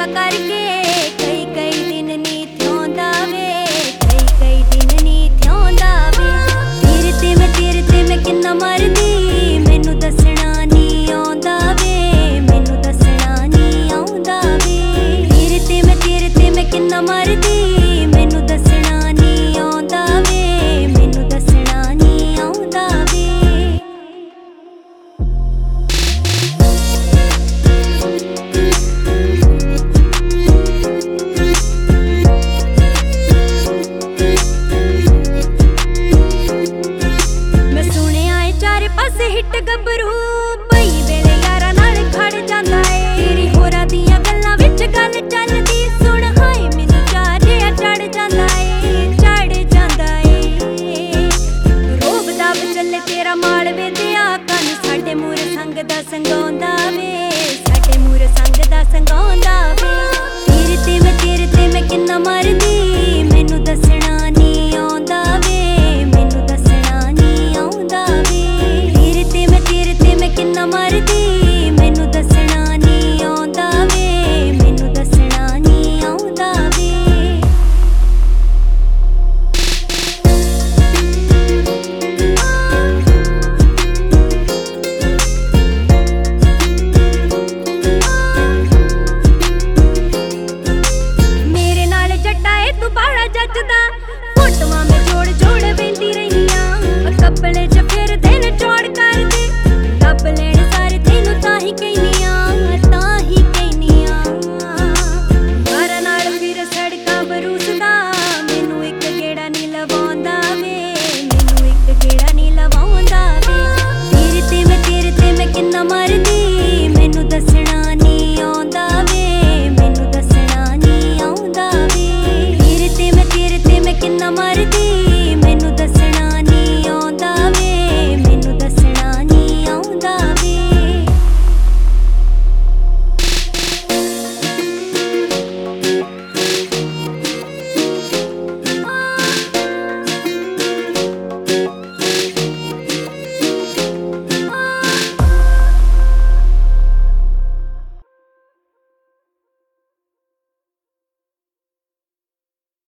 ਚੰਗਾ ਕਰਕੇ ਕਈ ਕਈ ਦਿਨ ਨੀ ਥਿਉਂਦਾ ਵੇ, ਕਈ ਕਈ ਦਿਨ ਨੀ ਥਿਉਂਦਾ ਵੇ। ਤੇਰੇ ਤੇ ਮੈਂ ਕਿੰਨਾ ਮਰਦੀ, ਮੈਨੂੰ ਦੱਸਣਾ ਨੀ ਆਉਂਦਾ ਵੇ, ਮੈਨੂੰ ਦੱਸਣਾ ਨੀ ਆਉਂਦਾ ਵੇ। ਤੇਰੇ ਤੇ ਮੈਂ ਕਿੰਨਾ ਮਰਦੀ, ਮੈਨੂੰ ਦੱਸਣਾ ਨੀ ਆਉਂਦਾ ਵੇ, ਮੈਨੂੰ ਦੱਸਣਾ ਨੀ ਆਉਂਦਾ ਵੇ। ਪਾਸੇ ਹਿੱਟ ਗੱਭਰੂ ਬਈ ਵੇਲੇ ਯਾਰਾਂ ਨਾਲ ਖੜ ਜਾਂਦਾ ਏ। ਤੇਰੀ ਹੋਰਾਂ ਦੀਆਂ ਗੱਲਾਂ ਵਿੱਚ ਗੱਲ ਚੱਲਦੀ ਸੁਣ, ਹਾਏ ਮੈਨੂੰ ਚਾਅ ਜਿਹਾ ਚੜ ਜਾਂਦਾ ਏ, ਚੜ ਜਾਂਦਾ ਏ। ਰੋਬ ਦਾ ਚੱਲੇ ਤੇਰਾ ਮਾਲ ਵੇ ਦਿਆ ਕੰਨ, ਸਾਡੇ ਮੂਹਰੇ ਸੰਗ ਦਾ ਸੰਗਾਉਂਦਾ ਵੇ, ਸਾਡੇ ਮੂਹਰੇ ਸੰਗ ਦਾ ਸੰਗਾਉਂਦਾ ਵੇ। ਤੇਰੇ ਤੇ ਮੈਂ ਕਿੰਨਾ ਮਰਦੀ, ਮੈਨੂੰ ਦੱਸਣਾ ਨੀ ਆਉਂਦਾ ਵੇ, ਮੈਨੂੰ ਦੱਸਣਾ ਨੀ ਆਉਂਦਾ ਵੇ। ਤੇਰੇ ਤੇ ਮੈਂ ਕਿੰਨਾ ਮਰਦੀ, ਮੈਨੂੰ ਦੱਸਣਾ ਨੀ ਆਉਂਦਾ ਵੇ, ਮੈਨੂੰ ਦੱਸਣਾ ਨੀ ਆਉਂਦਾ ਵੇ। ਮੇਰੇ ਨਾਲ ਜੱਟਾ ਏ ਤੂੰ ਬਾਹਲਾ ਜੱਜਦਾ,